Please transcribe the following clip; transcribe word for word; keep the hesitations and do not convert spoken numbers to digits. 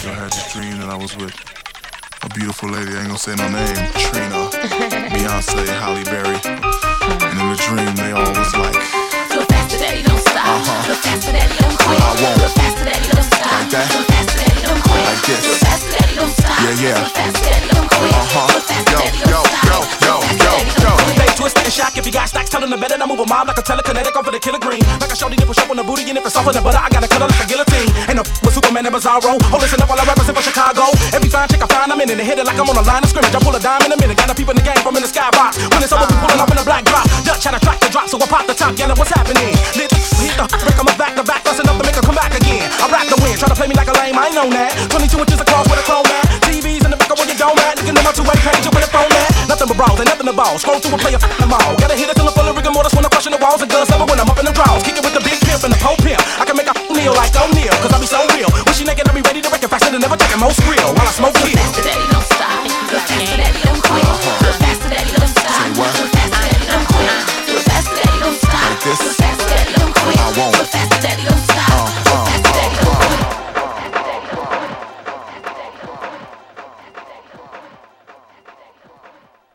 I had this dream that I was with a beautiful lady, I ain't gonna say no name, Trina, Beyonce, Halle Berry. And in the dream, they all was like, go faster, daddy, don't stop. Uh-huh. Go faster, daddy, don't quit. I won't. Go faster, daddy, don't stop. Like that? Go faster, daddy, don't quit. Like this. Go faster, daddy, don't stop. Yeah, yeah. Go faster, daddy, don't quit. Uh-huh. Go faster, Yo, daddy, yo, don't stop. yo, yo, yo, yo. They twist and shock if you got stacks, tell them to better. I move a mob like a telekinetic over the killer green. Like a shorty nipple shop on the booty, and if it's off with the butter, I gotta cut her like a guillotine. Ain't no with Superman and Bizarro. Oh, listen up while I represent for Chicago. Every fine chick I find, I'm in it and hit it like I'm on a line of scrimmage. I pull a dime in a minute, got the people in the game from in the skybox. When it's over, we pulling up in a black drop. Dutch had to track the drop, so I pop the top, yelling, what's happening? Lit hit the break, I'm back to back, that's enough to make her come back again. I rap the win, try to play me like a lame, I ain't know that. twenty-two inches across with a chrome man. T Vs in the back of where you don't at. Looking at my two-way page with a phone man. Nothing but brawls, ain't nothing to ball. Scroll through and play a f***ing ball. Gotta hit it till I'm full of rigor mortis when I'm crushing the walls and guns never when I'm up in the draws. Kick it with the big pimp and the pole pimp. I can make a kneel like O'Neal, cause I be so real. When she naked, I be ready to wreck it faster than ever taking most real.